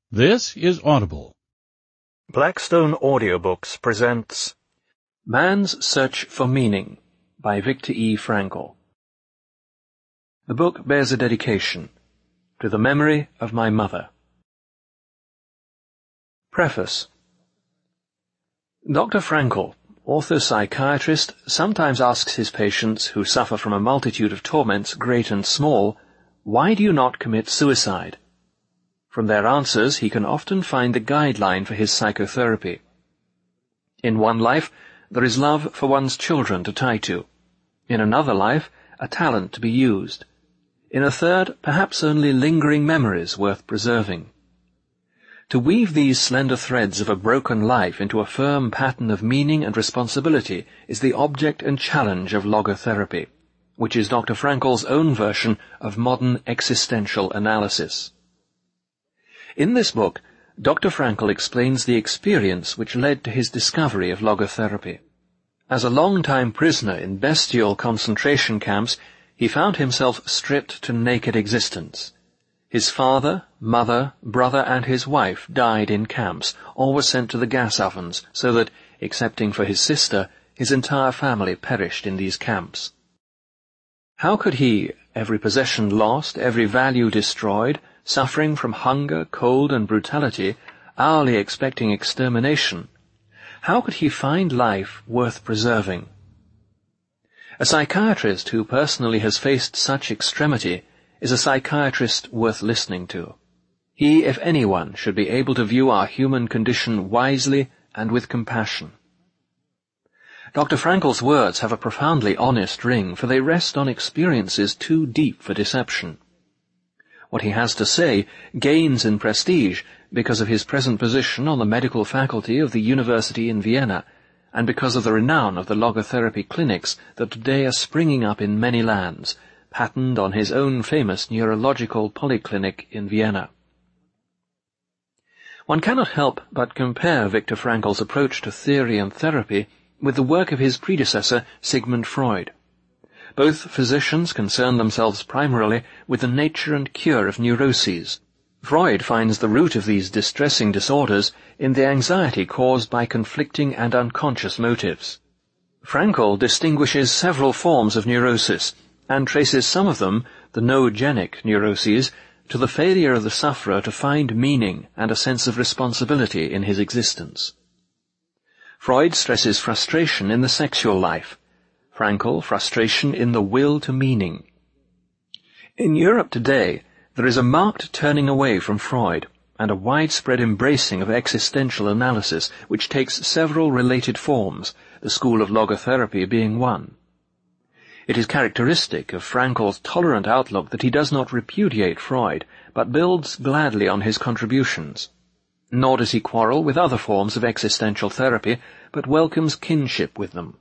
This is Audible. Blackstone Audiobooks presents Man's Search for Meaning by Viktor E. Frankl. The book bears a dedication to the memory of my mother. Preface. Dr. Frankl, author-psychiatrist, sometimes asks his patients who suffer from a multitude of torments, great and small, "Why do you not commit suicide?" From their answers, he can often find the guideline for his psychotherapy. In one life, there is love for one's children to tie to. In another life, a talent to be used. In a third, perhaps only lingering memories worth preserving. To weave these slender threads of a broken life into a firm pattern of meaning and responsibility is the object and challenge of logotherapy, which is Dr. Frankl's own version of modern existential analysis. In this book, Dr. Frankl explains the experience which led to his discovery of logotherapy. As a long-time prisoner in bestial concentration camps, he found himself stripped to naked existence. His father, mother, brother, and his wife died in camps, or were sent to the gas ovens, so that, excepting for his sister, his entire family perished in these camps. How could he, every possession lost, every value destroyed, suffering from hunger, cold, and brutality, hourly expecting extermination, how could he find life worth preserving? A psychiatrist who personally has faced such extremity is a psychiatrist worth listening to. He, if anyone, should be able to view our human condition wisely and with compassion. Dr. Frankl's words have a profoundly honest ring, for they rest on experiences too deep for deception. What he has to say gains in prestige because of his present position on the medical faculty of the University in Vienna, and because of the renown of the logotherapy clinics that today are springing up in many lands, patterned on his own famous neurological polyclinic in Vienna. One cannot help but compare Viktor Frankl's approach to theory and therapy with the work of his predecessor Sigmund Freud. Both physicians concern themselves primarily with the nature and cure of neuroses. Freud finds the root of these distressing disorders in the anxiety caused by conflicting and unconscious motives. Frankl distinguishes several forms of neurosis and traces some of them, the noogenic neuroses, to the failure of the sufferer to find meaning and a sense of responsibility in his existence. Freud stresses frustration in the sexual life. Frankl, frustration in the will to meaning. In Europe today, there is a marked turning away from Freud and a widespread embracing of existential analysis, which takes several related forms, the school of logotherapy being one. It is characteristic of Frankl's tolerant outlook that he does not repudiate Freud, but builds gladly on his contributions. Nor does he quarrel with other forms of existential therapy, but welcomes kinship with them.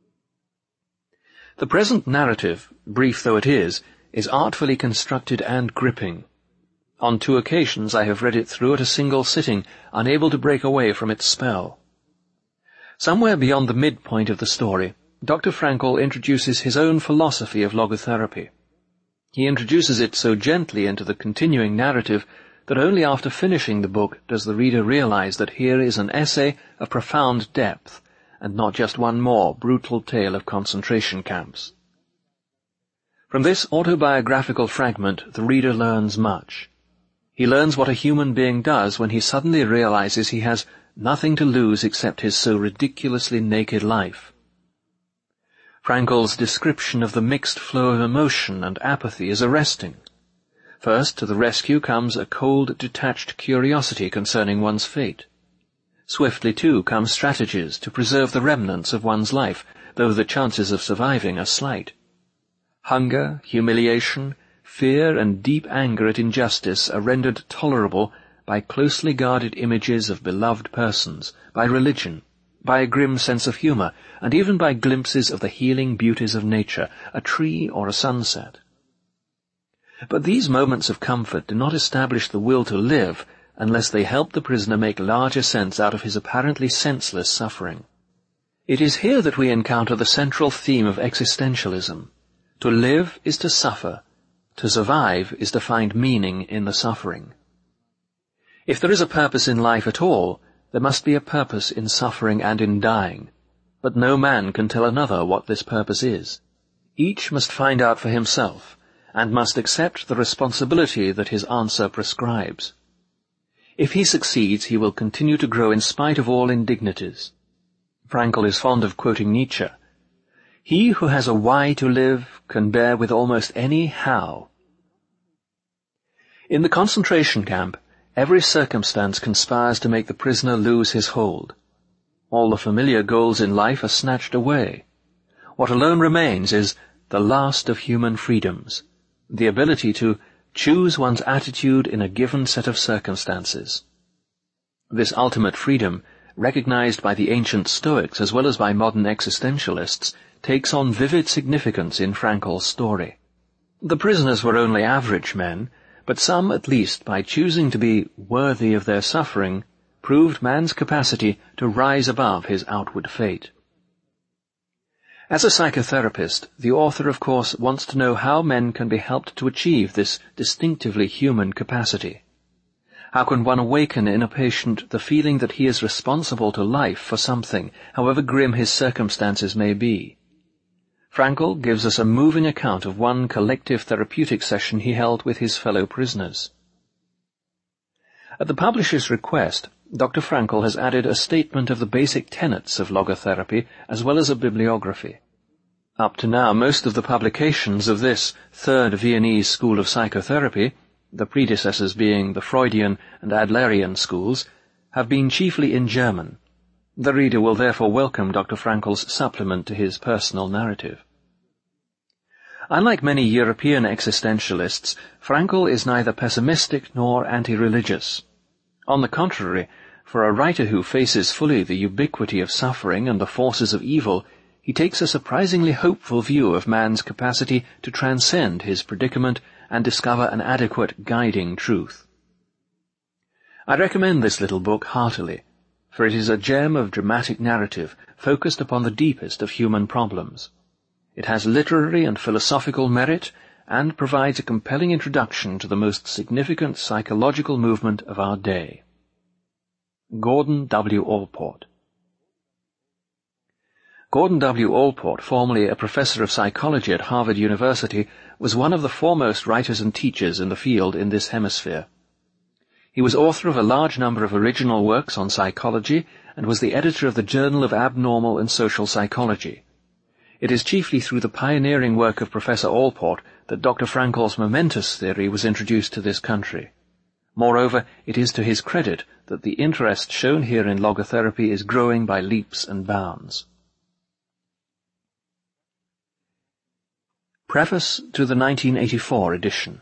The present narrative, brief though it is artfully constructed and gripping. On 2 occasions I have read it through at a single sitting, unable to break away from its spell. Somewhere beyond the midpoint of the story, Dr. Frankl introduces his own philosophy of logotherapy. He introduces it so gently into the continuing narrative that only after finishing the book does the reader realize that here is an essay of profound depth, and not just one more brutal tale of concentration camps. From this autobiographical fragment, the reader learns much. He learns what a human being does when he suddenly realizes he has nothing to lose except his so ridiculously naked life. Frankl's description of the mixed flow of emotion and apathy is arresting. First, to the rescue comes a cold, detached curiosity concerning one's fate. Swiftly, too, come strategies to preserve the remnants of one's life, though the chances of surviving are slight. Hunger, humiliation, fear, and deep anger at injustice are rendered tolerable by closely guarded images of beloved persons, by religion, by a grim sense of humor, and even by glimpses of the healing beauties of nature, a tree or a sunset. But these moments of comfort do not establish the will to live, unless they help the prisoner make larger sense out of his apparently senseless suffering. It is here that we encounter the central theme of existentialism. To live is to suffer. To survive is to find meaning in the suffering. If there is a purpose in life at all, there must be a purpose in suffering and in dying, but no man can tell another what this purpose is. Each must find out for himself, and must accept the responsibility that his answer prescribes. If he succeeds, he will continue to grow in spite of all indignities. Frankl is fond of quoting Nietzsche. He who has a why to live can bear with almost any how. In the concentration camp, every circumstance conspires to make the prisoner lose his hold. All the familiar goals in life are snatched away. What alone remains is the last of human freedoms, the ability to choose one's attitude in a given set of circumstances. This ultimate freedom, recognized by the ancient Stoics as well as by modern existentialists, takes on vivid significance in Frankl's story. The prisoners were only average men, but some, at least, by choosing to be worthy of their suffering, proved man's capacity to rise above his outward fate. As a psychotherapist, the author, of course, wants to know how men can be helped to achieve this distinctively human capacity. How can one awaken in a patient the feeling that he is responsible to life for something, however grim his circumstances may be? Frankl gives us a moving account of one collective therapeutic session he held with his fellow prisoners. At the publisher's request, Dr. Frankl has added a statement of the basic tenets of logotherapy as well as a bibliography. Up to now, most of the publications of this third Viennese school of psychotherapy, the predecessors being the Freudian and Adlerian schools, have been chiefly in German. The reader will therefore welcome Dr. Frankl's supplement to his personal narrative. Unlike many European existentialists, Frankl is neither pessimistic nor anti-religious. On the contrary, for a writer who faces fully the ubiquity of suffering and the forces of evil, he takes a surprisingly hopeful view of man's capacity to transcend his predicament and discover an adequate guiding truth. I recommend this little book heartily, for it is a gem of dramatic narrative focused upon the deepest of human problems. It has literary and philosophical merit and provides a compelling introduction to the most significant psychological movement of our day. Gordon W. Allport. Gordon W. Allport, formerly a professor of psychology at Harvard University, was one of the foremost writers and teachers in the field in this hemisphere. He was author of a large number of original works on psychology and was the editor of the Journal of Abnormal and Social Psychology. It is chiefly through the pioneering work of Professor Allport that Dr. Frankl's momentous theory was introduced to this country. Moreover, it is to his credit that the interest shown here in logotherapy is growing by leaps and bounds. Preface to the 1984 edition.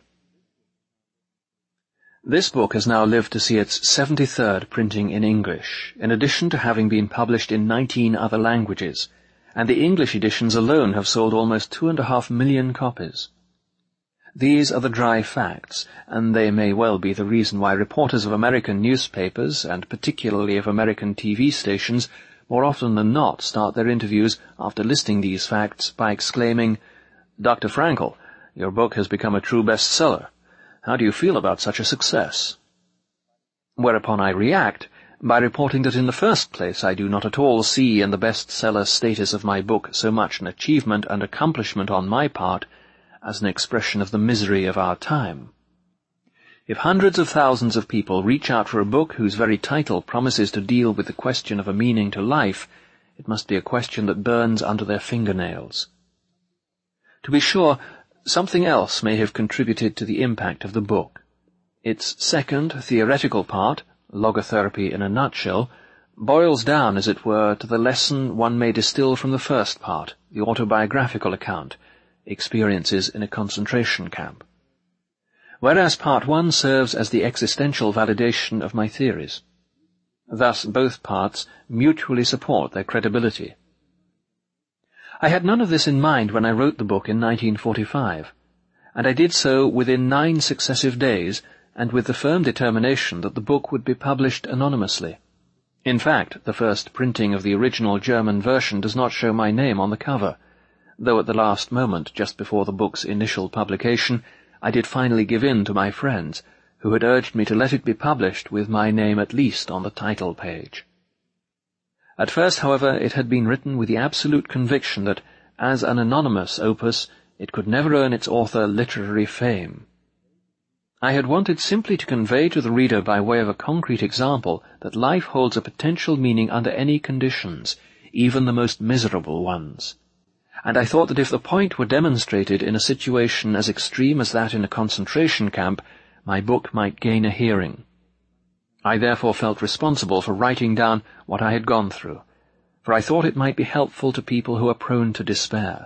This book has now lived to see its 73rd printing in English, in addition to having been published in 19 other languages, and the English editions alone have sold almost 2.5 million copies. These are the dry facts, and they may well be the reason why reporters of American newspapers, and particularly of American TV stations, more often than not start their interviews after listing these facts by exclaiming, "Dr. Frankl, your book has become a true bestseller. How do you feel about such a success?" Whereupon I react by reporting that in the first place I do not at all see in the bestseller status of my book so much an achievement and accomplishment on my part as an expression of the misery of our time. If hundreds of thousands of people reach out for a book whose very title promises to deal with the question of a meaning to life, it must be a question that burns under their fingernails. To be sure, something else may have contributed to the impact of the book. Its second, theoretical part, Logotherapy in a Nutshell, boils down, as it were, to the lesson one may distill from the first part, the autobiographical account, Experiences in a Concentration Camp. Whereas Part 1 serves as the existential validation of my theories. Thus both parts mutually support their credibility. I had none of this in mind when I wrote the book in 1945, and I did so within 9 successive days, and with the firm determination that the book would be published anonymously. In fact, the first printing of the original German version does not show my name on the cover, though at the last moment, just before the book's initial publication, I did finally give in to my friends, who had urged me to let it be published with my name at least on the title page. At first, however, it had been written with the absolute conviction that, as an anonymous opus, it could never earn its author literary fame. I had wanted simply to convey to the reader by way of a concrete example that life holds a potential meaning under any conditions, even the most miserable ones. And I thought that if the point were demonstrated in a situation as extreme as that in a concentration camp, my book might gain a hearing. I therefore felt responsible for writing down what I had gone through, for I thought it might be helpful to people who are prone to despair.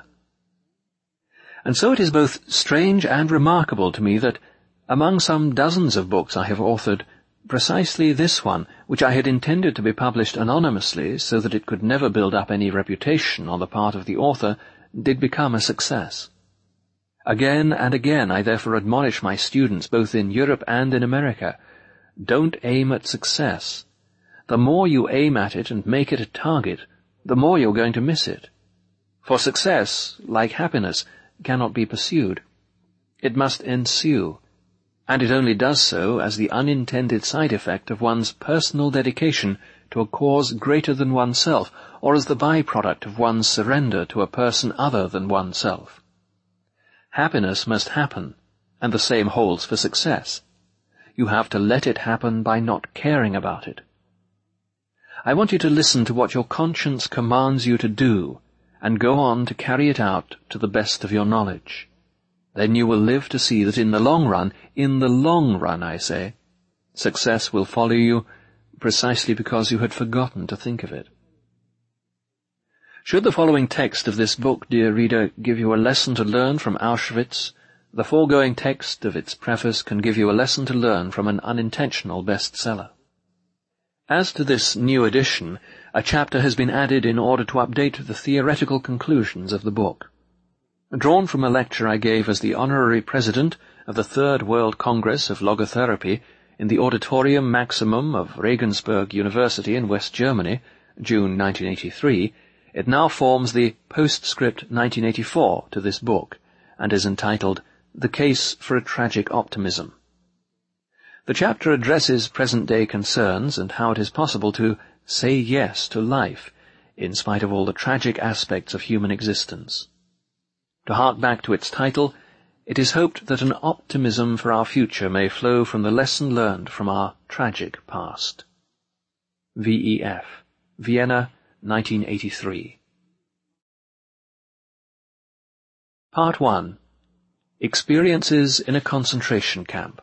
And so it is both strange and remarkable to me that, among some dozens of books I have authored, precisely this one, which I had intended to be published anonymously so that it could never build up any reputation on the part of the author, did become a success. Again and again I therefore admonish my students, both in Europe and in America, don't aim at success. The more you aim at it and make it a target, the more you're going to miss it. For success, like happiness, cannot be pursued. It must ensue, and it only does so as the unintended side effect of one's personal dedication to a cause greater than oneself, or as the byproduct of one's surrender to a person other than oneself. Happiness must happen, and the same holds for success. You have to let it happen by not caring about it. I want you to listen to what your conscience commands you to do, and go on to carry it out to the best of your knowledge. Then you will live to see that in the long run, I say, success will follow you precisely because you had forgotten to think of it. Should the following text of this book, dear reader, give you a lesson to learn from Auschwitz, the foregoing text of its preface can give you a lesson to learn from an unintentional bestseller. As to this new edition, a chapter has been added in order to update the theoretical conclusions of the book. Drawn from a lecture I gave as the honorary president of the Third World Congress of Logotherapy in the Auditorium Maximum of Regensburg University in West Germany, June 1983, it now forms the postscript 1984 to this book, and is entitled The Case for a Tragic Optimism. The chapter addresses present-day concerns and how it is possible to say yes to life, in spite of all the tragic aspects of human existence. To hark back to its title, it is hoped that an optimism for our future may flow from the lesson learned from our tragic past. VEF, Vienna, 1983. Part 1. Experiences in a Concentration Camp.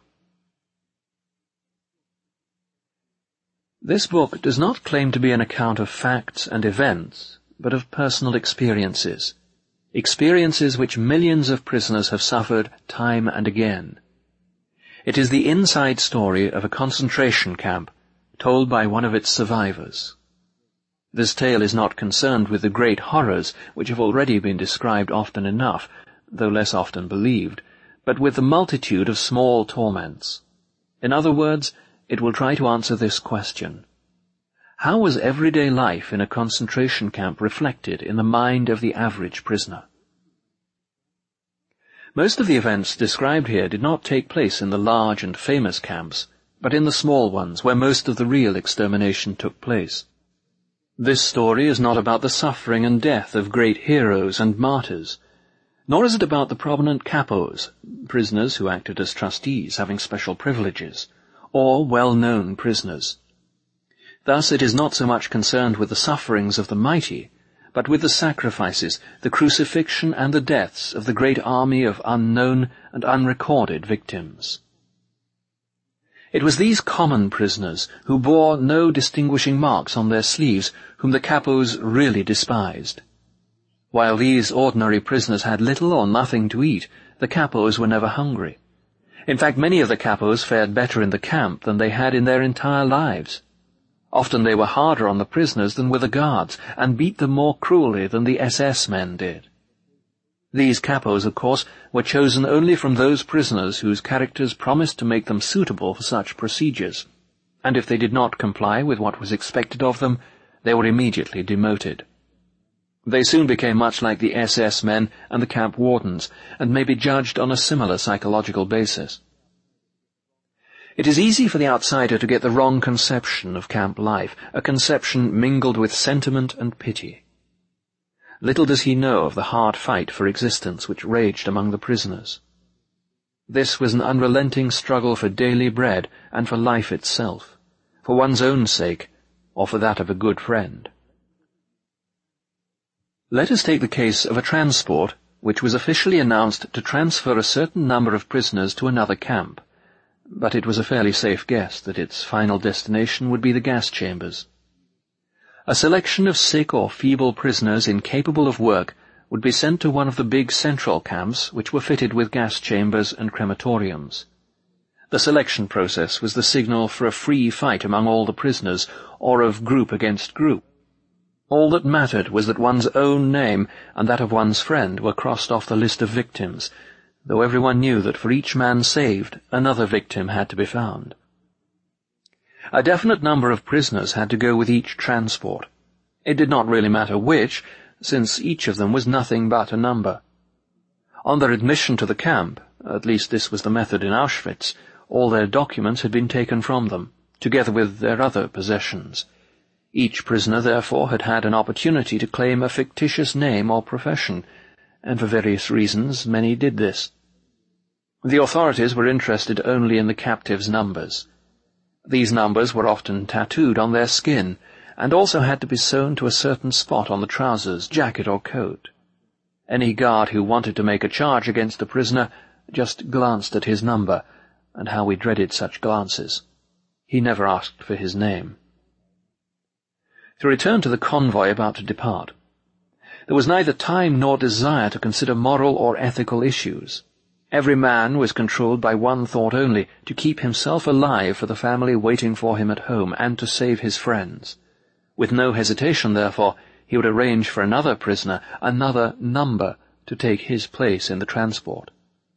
This book does not claim to be an account of facts and events, but of personal experiences which millions of prisoners have suffered time and again. It is the inside story of a concentration camp, told by one of its survivors. This tale is not concerned with the great horrors which have already been described often enough, though less often believed, but with the multitude of small torments. In other words, it will try to answer this question: how was everyday life in a concentration camp reflected in the mind of the average prisoner? Most of the events described here did not take place in the large and famous camps, but in the small ones where most of the real extermination took place. This story is not about the suffering and death of great heroes and martyrs, nor is it about the prominent capos, prisoners who acted as trustees having special privileges, or well-known prisoners. Thus it is not so much concerned with the sufferings of the mighty, but with the sacrifices, the crucifixion and the deaths of the great army of unknown and unrecorded victims. It was these common prisoners, who bore no distinguishing marks on their sleeves, whom the capos really despised. While these ordinary prisoners had little or nothing to eat, the capos were never hungry. In fact, many of the capos fared better in the camp than they had in their entire lives. Often they were harder on the prisoners than were the guards, and beat them more cruelly than the SS men did. These capos, of course, were chosen only from those prisoners whose characters promised to make them suitable for such procedures, and if they did not comply with what was expected of them, they were immediately demoted. They soon became much like the SS men and the camp wardens, and may be judged on a similar psychological basis. It is easy for the outsider to get the wrong conception of camp life, a conception mingled with sentiment and pity. Little does he know of the hard fight for existence which raged among the prisoners. This was an unrelenting struggle for daily bread and for life itself, for one's own sake, or for that of a good friend. Let us take the case of a transport which was officially announced to transfer a certain number of prisoners to another camp, but it was a fairly safe guess that its final destination would be the gas chambers. A selection of sick or feeble prisoners incapable of work would be sent to one of the big central camps which were fitted with gas chambers and crematoriums. The selection process was the signal for a free fight among all the prisoners, or of group against group. All that mattered was that one's own name and that of one's friend were crossed off the list of victims, though everyone knew that for each man saved, another victim had to be found. A definite number of prisoners had to go with each transport. It did not really matter which, since each of them was nothing but a number. On their admission to the camp, at least this was the method in Auschwitz, all their documents had been taken from them, together with their other possessions. Each prisoner, therefore, had had an opportunity to claim a fictitious name or profession, and for various reasons many did this. The authorities were interested only in the captives' numbers. These numbers were often tattooed on their skin, and also had to be sewn to a certain spot on the trousers, jacket, or coat. Any guard who wanted to make a charge against a prisoner just glanced at his number, and how we dreaded such glances. He never asked for his name. To return to the convoy about to depart. There was neither time nor desire to consider moral or ethical issues. Every man was controlled by one thought only, to keep himself alive for the family waiting for him at home, and to save his friends. With no hesitation, therefore, he would arrange for another prisoner, another number, to take his place in the transport.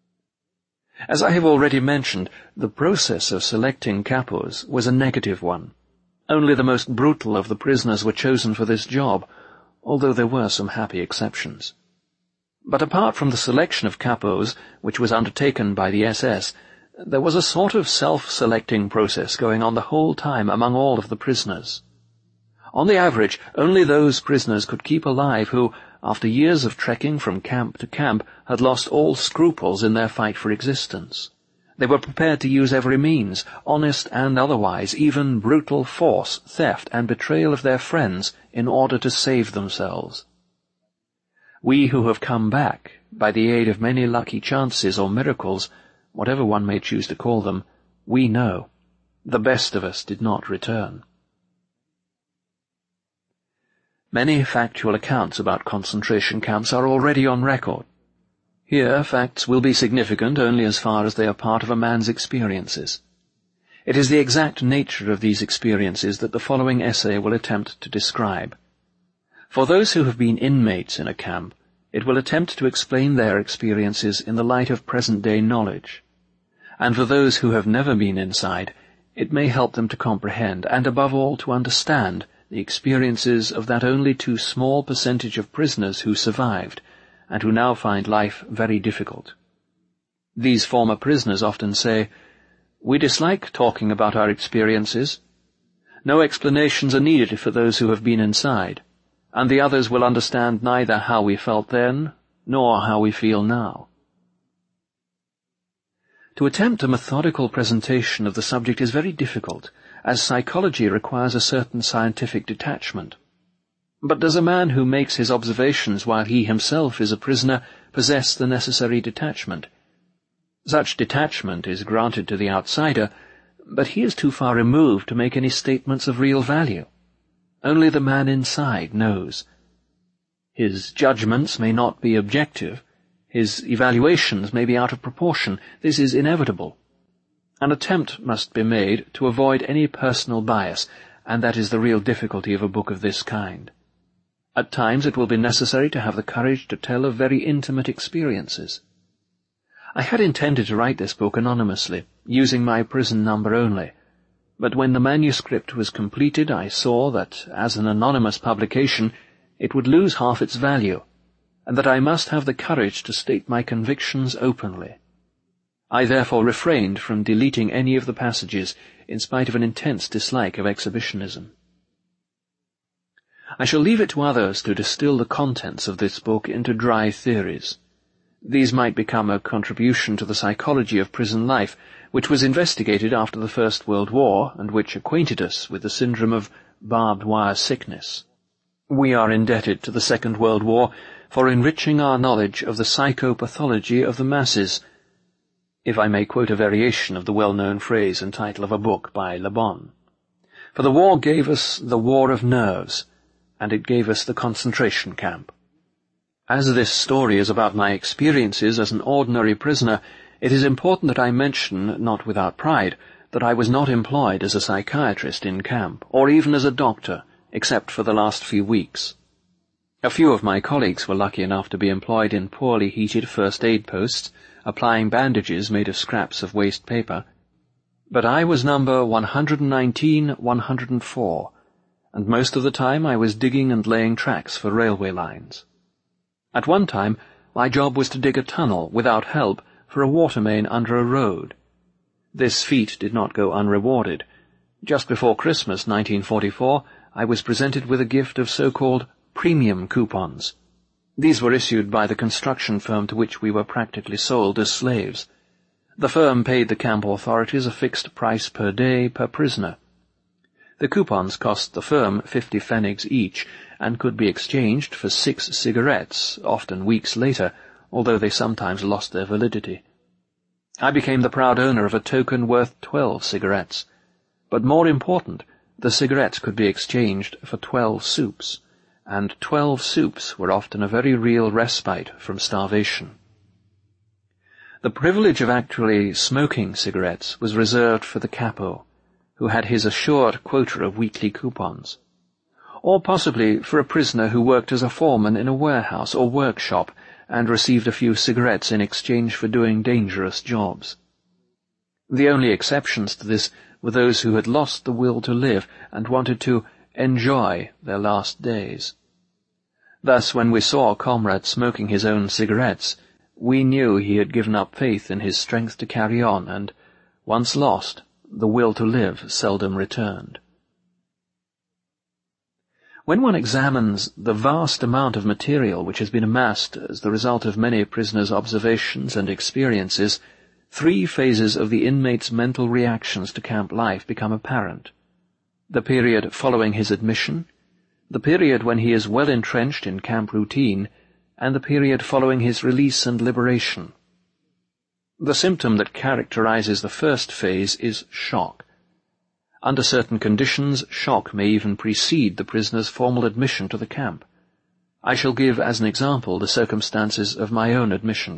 As I have already mentioned, the process of selecting capos was a negative one. Only the most brutal of the prisoners were chosen for this job, although there were some happy exceptions. But apart from the selection of capos, which was undertaken by the SS, there was a sort of self-selecting process going on the whole time among all of the prisoners. On the average, only those prisoners could keep alive who, after years of trekking from camp to camp, had lost all scruples in their fight for existence. They were prepared to use every means, honest and otherwise, even brutal force, theft, and betrayal of their friends, in order to save themselves. We who have come back, by the aid of many lucky chances or miracles, whatever one may choose to call them, we know, the best of us did not return. Many factual accounts about concentration camps are already on record. Here, facts will be significant only as far as they are part of a man's experiences. It is the exact nature of these experiences that the following essay will attempt to describe. For those who have been inmates in a camp, it will attempt to explain their experiences in the light of present-day knowledge. And for those who have never been inside, it may help them to comprehend, and above all to understand, the experiences of that only too small percentage of prisoners who survived, and who now find life very difficult. These former prisoners often say, "We dislike talking about our experiences. No explanations are needed for those who have been inside, and the others will understand neither how we felt then, nor how we feel now." To attempt a methodical presentation of the subject is very difficult, as psychology requires a certain scientific detachment. But does a man who makes his observations while he himself is a prisoner possess the necessary detachment? Such detachment is granted to the outsider, but he is too far removed to make any statements of real value. Only the man inside knows. His judgments may not be objective, his evaluations may be out of proportion. This is inevitable. An attempt must be made to avoid any personal bias, and that is the real difficulty of a book of this kind. At times it will be necessary to have the courage to tell of very intimate experiences. I had intended to write this book anonymously, using my prison number only, but when the manuscript was completed I saw that, as an anonymous publication, it would lose half its value, and that I must have the courage to state my convictions openly. I therefore refrained from deleting any of the passages in spite of an intense dislike of exhibitionism. I shall leave it to others to distill the contents of this book into dry theories. These might become a contribution to the psychology of prison life, which was investigated after the First World War and which acquainted us with the syndrome of barbed wire sickness. We are indebted to the Second World War for enriching our knowledge of the psychopathology of the masses, if I may quote a variation of the well-known phrase and title of a book by Le Bon. For the war gave us the war of nerves, and it gave us the concentration camp. As this story is about my experiences as an ordinary prisoner, it is important that I mention, not without pride, that I was not employed as a psychiatrist in camp, or even as a doctor, except for the last few weeks. A few of my colleagues were lucky enough to be employed in poorly heated first aid posts, applying bandages made of scraps of waste paper, but I was number 119-104, and most of the time I was digging and laying tracks for railway lines. At one time, my job was to dig a tunnel, without help, for a water main under a road. This feat did not go unrewarded. Just before Christmas 1944, I was presented with a gift of so-called premium coupons. These were issued by the construction firm to which we were practically sold as slaves. The firm paid the camp authorities a fixed price per day per prisoner. The coupons cost the firm 50 pfennigs each, and could be exchanged for 6 cigarettes, often weeks later, although they sometimes lost their validity. I became the proud owner of a token worth 12 cigarettes, but more important, the cigarettes could be exchanged for 12 soups, and 12 soups were often a very real respite from starvation. The privilege of actually smoking cigarettes was reserved for the capo, who had his assured quota of weekly coupons, or possibly for a prisoner who worked as a foreman in a warehouse or workshop and received a few cigarettes in exchange for doing dangerous jobs. The only exceptions to this were those who had lost the will to live and wanted to enjoy their last days. Thus, when we saw a comrade smoking his own cigarettes, we knew he had given up faith in his strength to carry on, and, once lost, the will to live seldom returned. When one examines the vast amount of material which has been amassed as the result of many prisoners' observations and experiences, 3 phases of the inmate's mental reactions to camp life become apparent: the period following his admission, the period when he is well entrenched in camp routine, and the period following his release and liberation. The symptom that characterizes the first phase is shock. Under certain conditions, shock may even precede the prisoner's formal admission to the camp. I shall give as an example the circumstances of my own admission.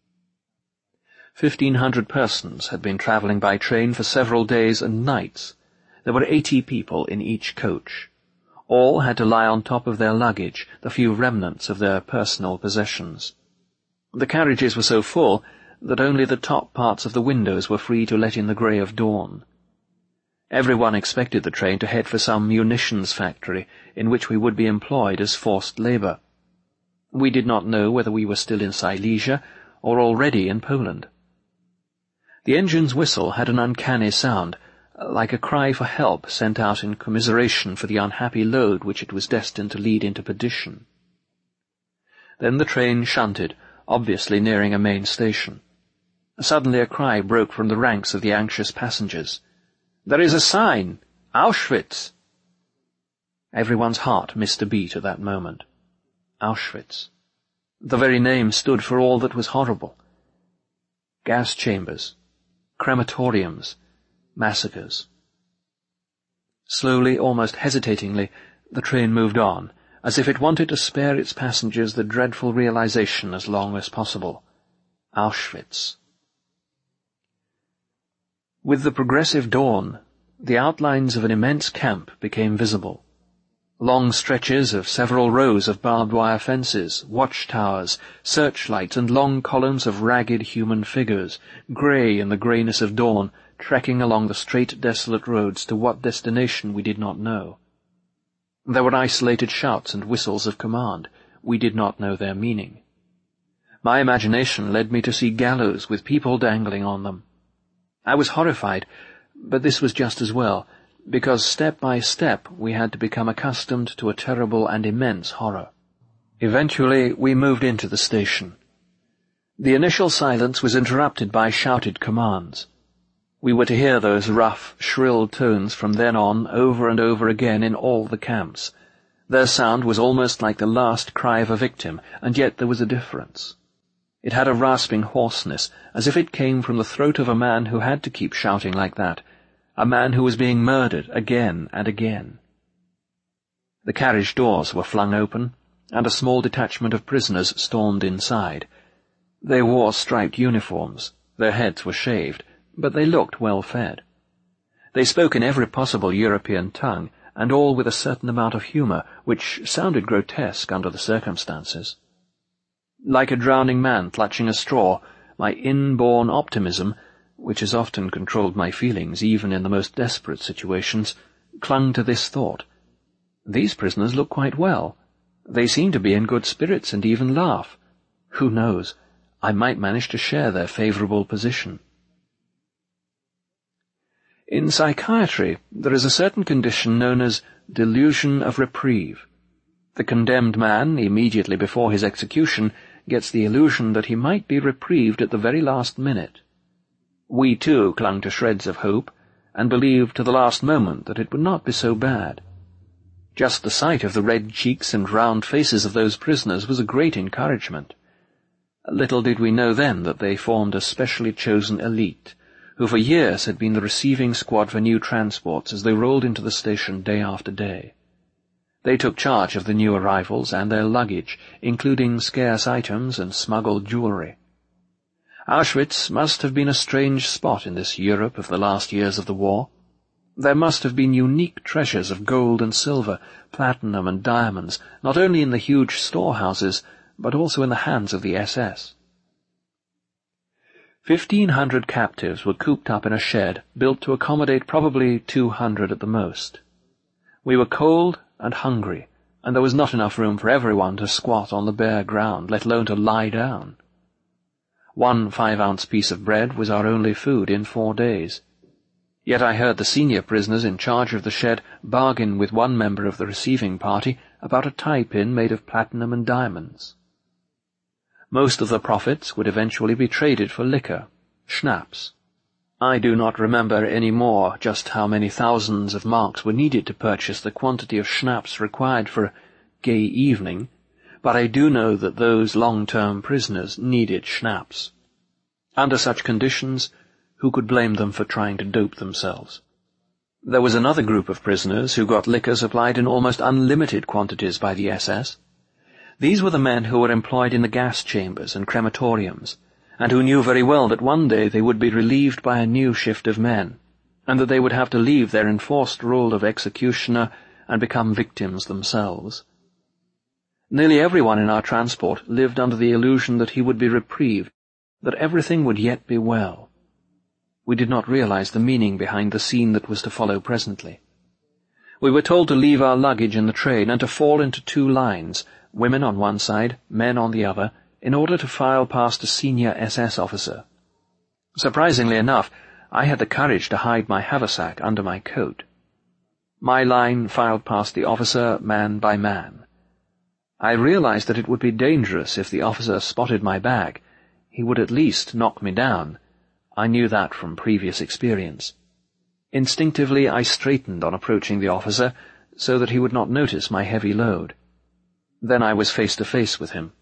1,500 persons had been travelling by train for several days and nights. There were 80 people in each coach. All had to lie on top of their luggage, the few remnants of their personal possessions. The carriages were so full that only the top parts of the windows were free to let in the grey of dawn. Everyone expected the train to head for some munitions factory in which we would be employed as forced labour. We did not know whether we were still in Silesia or already in Poland. The engine's whistle had an uncanny sound, like a cry for help sent out in commiseration for the unhappy load which it was destined to lead into perdition. Then the train shunted, obviously nearing a main station. Suddenly a cry broke from the ranks of the anxious passengers. "There is a sign! Auschwitz!" Everyone's heart missed a beat at that moment. Auschwitz. The very name stood for all that was horrible. Gas chambers, crematoriums, massacres. Slowly, almost hesitatingly, the train moved on, as if it wanted to spare its passengers the dreadful realization as long as possible. Auschwitz. With the progressive dawn, the outlines of an immense camp became visible. Long stretches of several rows of barbed wire fences, watchtowers, searchlights, and long columns of ragged human figures, grey in the greyness of dawn, trekking along the straight, desolate roads to what destination we did not know. There were isolated shouts and whistles of command. We did not know their meaning. My imagination led me to see gallows with people dangling on them. I was horrified, but this was just as well, because step by step we had to become accustomed to a terrible and immense horror. Eventually we moved into the station. The initial silence was interrupted by shouted commands. We were to hear those rough, shrill tones from then on over and over again in all the camps. Their sound was almost like the last cry of a victim, and yet there was a difference. It had a rasping hoarseness, as if it came from the throat of a man who had to keep shouting like that, a man who was being murdered again and again. The carriage doors were flung open, and a small detachment of prisoners stormed inside. They wore striped uniforms, their heads were shaved, but they looked well fed. They spoke in every possible European tongue, and all with a certain amount of humour, which sounded grotesque under the circumstances. Like a drowning man clutching a straw, my inborn optimism, which has often controlled my feelings even in the most desperate situations, clung to this thought. These prisoners look quite well. They seem to be in good spirits and even laugh. Who knows? I might manage to share their favourable position. In psychiatry, there is a certain condition known as delusion of reprieve. The condemned man, immediately before his execution, gets the illusion that he might be reprieved at the very last minute. We, too, clung to shreds of hope, and believed to the last moment that it would not be so bad. Just the sight of the red cheeks and round faces of those prisoners was a great encouragement. Little did we know then that they formed a specially chosen elite, who for years had been the receiving squad for new transports as they rolled into the station day after day. They took charge of the new arrivals and their luggage, including scarce items and smuggled jewellery. Auschwitz must have been a strange spot in this Europe of the last years of the war. There must have been unique treasures of gold and silver, platinum and diamonds, not only in the huge storehouses, but also in the hands of the SS. 1,500 captives were cooped up in a shed built to accommodate probably 200 at the most. We were cold and hungry, and there was not enough room for everyone to squat on the bare ground, let alone to lie down. 1 5-ounce piece of bread was our only food in 4 days. Yet I heard the senior prisoners in charge of the shed bargain with one member of the receiving party about a tie-pin made of platinum and diamonds. Most of the profits would eventually be traded for liquor, schnapps. I do not remember any more just how many thousands of marks were needed to purchase the quantity of schnapps required for a gay evening, but I do know that those long-term prisoners needed schnapps. Under such conditions, who could blame them for trying to dope themselves? There was another group of prisoners who got liquor supplied in almost unlimited quantities by the SS. These were the men who were employed in the gas chambers and crematoriums, and who knew very well that one day they would be relieved by a new shift of men, and that they would have to leave their enforced role of executioner and become victims themselves. Nearly everyone in our transport lived under the illusion that he would be reprieved, that everything would yet be well. We did not realize the meaning behind the scene that was to follow presently. We were told to leave our luggage in the train and to fall into 2 lines, women on one side, men on the other, in order to file past a senior SS officer. Surprisingly enough, I had the courage to hide my haversack under my coat. My line filed past the officer man by man. I realized that it would be dangerous if the officer spotted my bag. He would at least knock me down. I knew that from previous experience. Instinctively I straightened on approaching the officer, so that he would not notice my heavy load. Then I was face to face with him.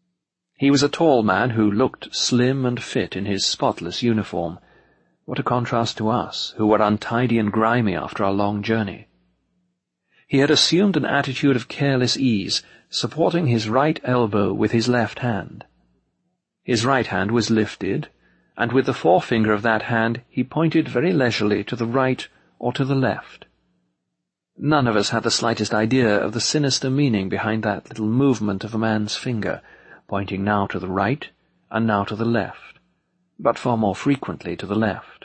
He was a tall man who looked slim and fit in his spotless uniform. What a contrast to us, who were untidy and grimy after our long journey. He had assumed an attitude of careless ease, supporting his right elbow with his left hand. His right hand was lifted, and with the forefinger of that hand he pointed very leisurely to the right or to the left. None of us had the slightest idea of the sinister meaning behind that little movement of a man's finger, pointing now to the right and now to the left, but far more frequently to the left.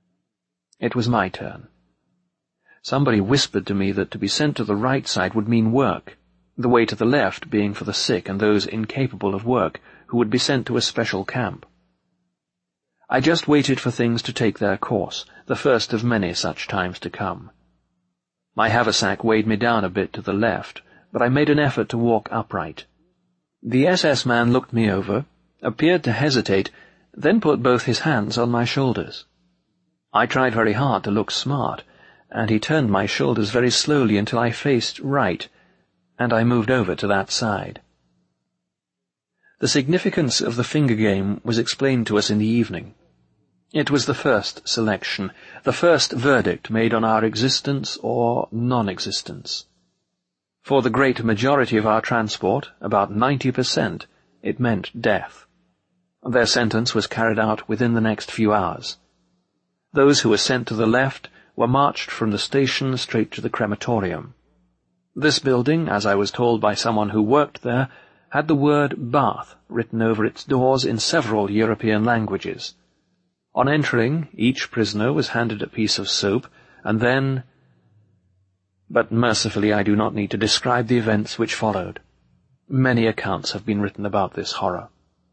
It was my turn. Somebody whispered to me that to be sent to the right side would mean work, the way to the left being for the sick and those incapable of work who would be sent to a special camp. I just waited for things to take their course, the first of many such times to come. My haversack weighed me down a bit to the left, but I made an effort to walk upright. The SS man looked me over, appeared to hesitate, then put both his hands on my shoulders. I tried very hard to look smart, and he turned my shoulders very slowly until I faced right, and I moved over to that side. The significance of the finger game was explained to us in the evening. It was the first selection, the first verdict made on our existence or non-existence. For the great majority of our transport, about 90%, it meant death. Their sentence was carried out within the next few hours. Those who were sent to the left were marched from the station straight to the crematorium. This building, as I was told by someone who worked there, had the word Bath written over its doors in several European languages. On entering, each prisoner was handed a piece of soap, and then... But mercifully I do not need to describe the events which followed. Many accounts have been written about this horror.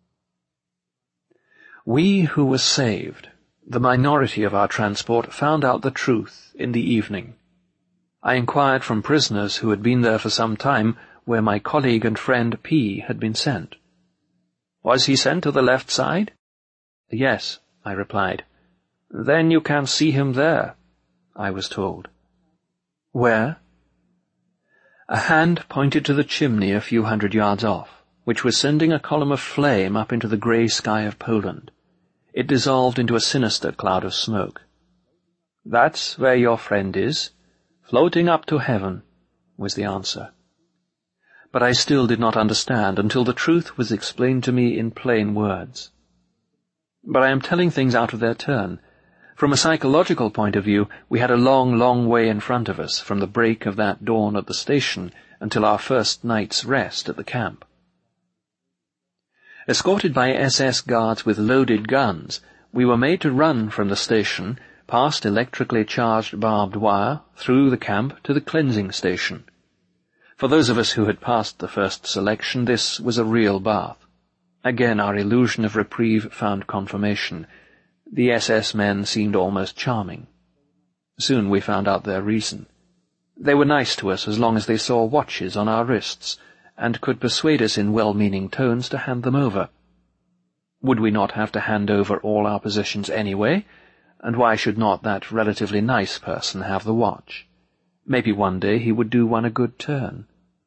We who were saved, the minority of our transport, found out the truth in the evening. I inquired from prisoners who had been there for some time where my colleague and friend P. had been sent. "Was he sent to the left side?" "Yes," I replied. "Then you can see him there," I was told. "Where?" A hand pointed to the chimney a few hundred yards off, which was sending a column of flame up into the grey sky of Poland. It dissolved into a sinister cloud of smoke. "That's where your friend is, floating up to heaven," was the answer. But I still did not understand until the truth was explained to me in plain words. But I am telling things out of their turn. From a psychological point of view, we had a long, long way in front of us from the break of that dawn at the station until our first night's rest at the camp. Escorted by SS guards with loaded guns, we were made to run from the station, past electrically charged barbed wire, through the camp to the cleansing station. For those of us who had passed the first selection, this was a real bath. Again our illusion of reprieve found confirmation. The SS men seemed almost charming. Soon we found out their reason. They were nice to us as long as they saw watches on our wrists, and could persuade us in well-meaning tones to hand them over. Would we not have to hand over all our possessions anyway? And why should not that relatively nice person have the watch? Maybe one day he would do one a good turn.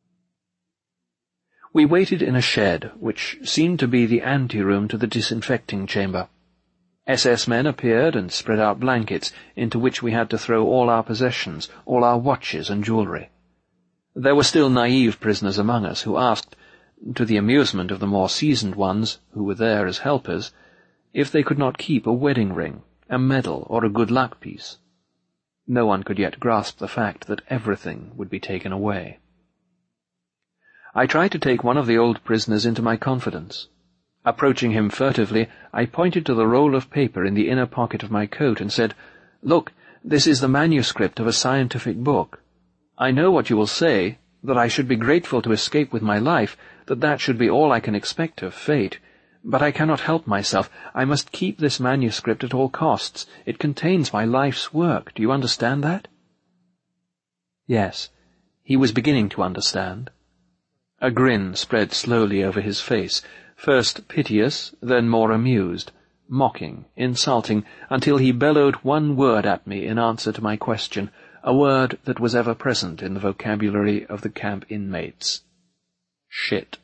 We waited in a shed, which seemed to be the anteroom to the disinfecting chamber. SS men appeared and spread out blankets, into which we had to throw all our possessions, all our watches and jewellery. There were still naive prisoners among us who asked, to the amusement of the more seasoned ones, who were there as helpers, if they could not keep a wedding ring, a medal, or a good luck piece. No one could yet grasp the fact that everything would be taken away. I tried to take one of the old prisoners into my confidence. Approaching him furtively, I pointed to the roll of paper in the inner pocket of my coat and said, "Look, this is the manuscript of a scientific book. I know what you will say, that I should be grateful to escape with my life, that should be all I can expect of fate. But I cannot help myself. I must keep this manuscript at all costs. It contains my life's work. Do you understand that?" Yes, he was beginning to understand. A grin spread slowly over his face, first piteous, then more amused, mocking, insulting, until he bellowed one word at me in answer to my question, a word that was ever present in the vocabulary of the camp inmates. Shit.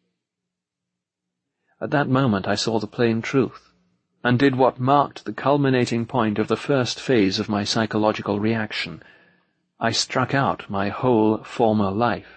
At that moment I saw the plain truth, and did what marked the culminating point of the first phase of my psychological reaction. I struck out my whole former life.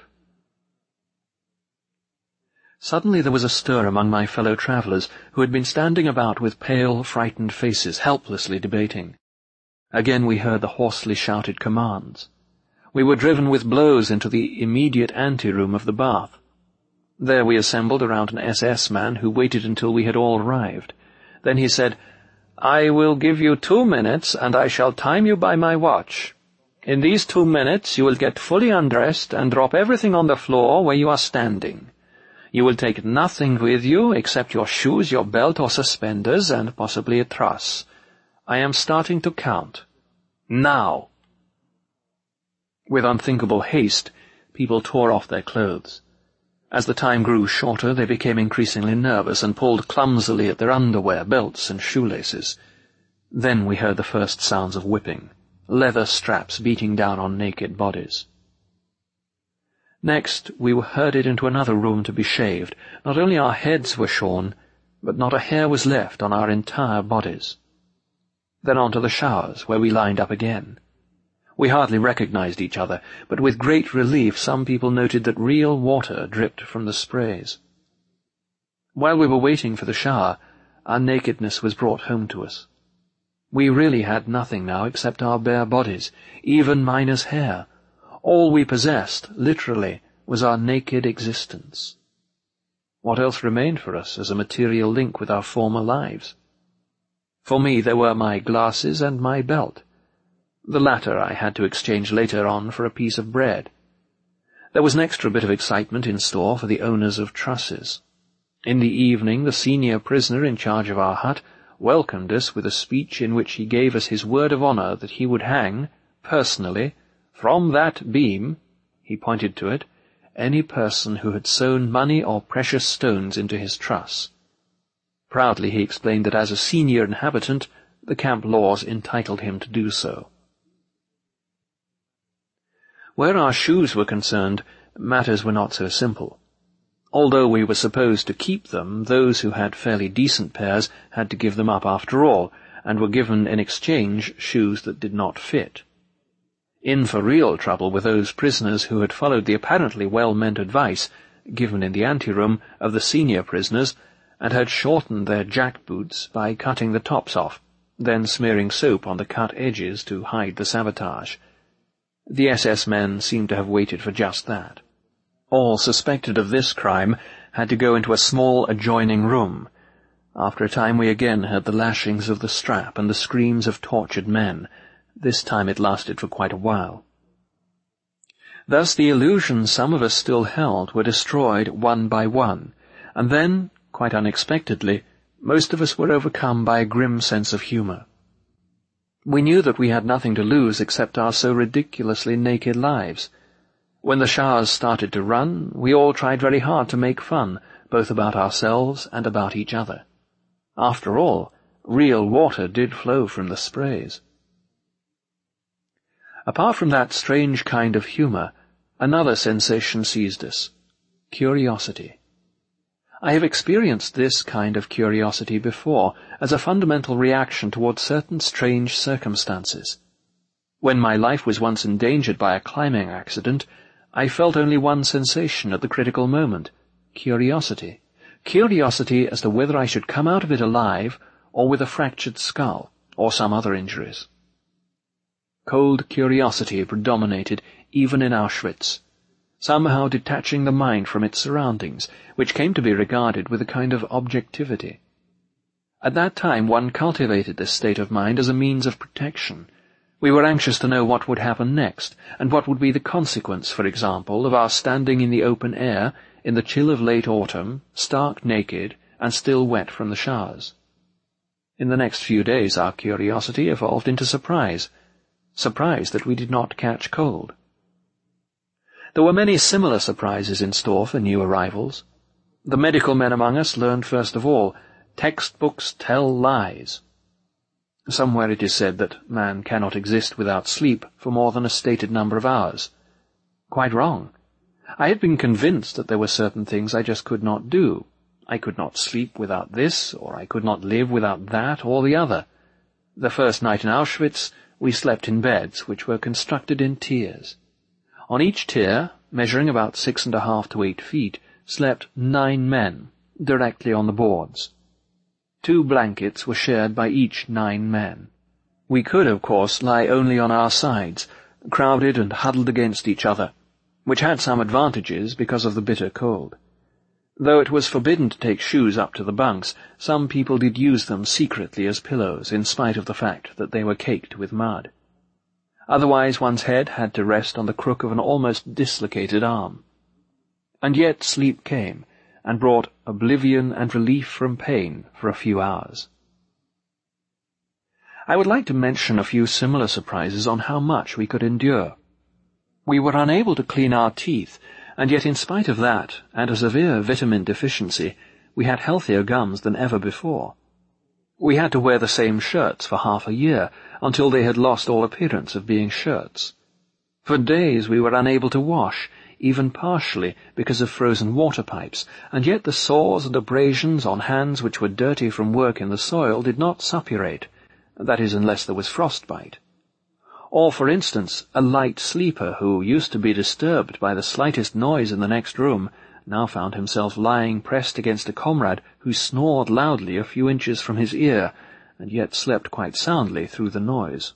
Suddenly there was a stir among my fellow travellers, who had been standing about with pale, frightened faces, helplessly debating. Again we heard the hoarsely shouted commands. We were driven with blows into the immediate anteroom of the bath. There we assembled around an SS man who waited until we had all arrived. Then he said, "I will give you 2 minutes, and I shall time you by my watch. In these 2 minutes you will get fully undressed and drop everything on the floor where you are standing. You will take nothing with you except your shoes, your belt or suspenders, and possibly a truss. I am starting to count. Now!" With unthinkable haste, people tore off their clothes. As the time grew shorter, they became increasingly nervous and pulled clumsily at their underwear, belts, and shoelaces. Then we heard the first sounds of whipping, leather straps beating down on naked bodies. Next, we were herded into another room to be shaved. Not only our heads were shorn, but not a hair was left on our entire bodies. Then on to the showers, where we lined up again. We hardly recognized each other, but with great relief some people noted that real water dripped from the sprays. While we were waiting for the shower, our nakedness was brought home to us. We really had nothing now except our bare bodies, even minus hair. All we possessed, literally, was our naked existence. What else remained for us as a material link with our former lives? For me, there were my glasses and my belt. The latter I had to exchange later on for a piece of bread. There was an extra bit of excitement in store for the owners of trusses. In the evening, the senior prisoner in charge of our hut welcomed us with a speech in which he gave us his word of honor that he would hang, personally, from that beam, he pointed to it, any person who had sewn money or precious stones into his truss. Proudly he explained that as a senior inhabitant, the camp laws entitled him to do so. Where our shoes were concerned, matters were not so simple. Although we were supposed to keep them, those who had fairly decent pairs had to give them up after all, and were given in exchange shoes that did not fit. In for real trouble were those prisoners who had followed the apparently well-meant advice, given in the anteroom, of the senior prisoners, and had shortened their jack-boots by cutting the tops off, then smearing soap on the cut edges to hide the sabotage. The SS men seemed to have waited for just that. All suspected of this crime had to go into a small adjoining room. After a time we again heard the lashings of the strap and the screams of tortured men. This time it lasted for quite a while. Thus the illusions some of us still held were destroyed one by one, and then, quite unexpectedly, most of us were overcome by a grim sense of humor. We knew that we had nothing to lose except our so ridiculously naked lives. When the showers started to run, we all tried very hard to make fun, both about ourselves and about each other. After all, real water did flow from the sprays. Apart from that strange kind of humor, another sensation seized us: curiosity. I have experienced this kind of curiosity before, as a fundamental reaction toward certain strange circumstances. When my life was once endangered by a climbing accident, I felt only one sensation at the critical moment: curiosity. Curiosity as to whether I should come out of it alive, or with a fractured skull, or some other injuries. Cold curiosity predominated even in Auschwitz, somehow detaching the mind from its surroundings, which came to be regarded with a kind of objectivity. At that time one cultivated this state of mind as a means of protection. We were anxious to know what would happen next, and what would be the consequence, for example, of our standing in the open air, in the chill of late autumn, stark naked, and still wet from the showers. In the next few days our curiosity evolved into surprise that we did not catch cold. There were many similar surprises in store for new arrivals. The medical men among us learned first of all, textbooks tell lies. Somewhere it is said that man cannot exist without sleep for more than a stated number of hours. Quite wrong. I had been convinced that there were certain things I just could not do. I could not sleep without this, or I could not live without that or the other. The first night in Auschwitz, we slept in beds which were constructed in tiers. On each tier, measuring about 6.5 to 8 feet, slept 9 men, directly on the boards. 2 blankets were shared by each 9 men. We could, of course, lie only on our sides, crowded and huddled against each other, which had some advantages because of the bitter cold. Though it was forbidden to take shoes up to the bunks, some people did use them secretly as pillows, in spite of the fact that they were caked with mud. Otherwise one's head had to rest on the crook of an almost dislocated arm. And yet sleep came, and brought oblivion and relief from pain for a few hours. I would like to mention a few similar surprises on how much we could endure. We were unable to clean our teeth, and yet in spite of that, and a severe vitamin deficiency, we had healthier gums than ever before. We had to wear the same shirts for half a year, until they had lost all appearance of being shirts. For days we were unable to wash, even partially because of frozen water pipes, and yet the sores and abrasions on hands which were dirty from work in the soil did not suppurate, that is, unless there was frostbite. Or, for instance, a light sleeper who used to be disturbed by the slightest noise in the next room now found himself lying pressed against a comrade who snored loudly a few inches from his ear, and yet slept quite soundly through the noise.